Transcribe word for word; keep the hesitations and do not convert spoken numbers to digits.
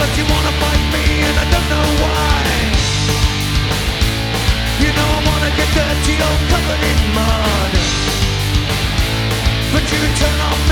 but you wanna fight me and I don't know why. You know I wanna get dirty all covered in mud, but you turn on me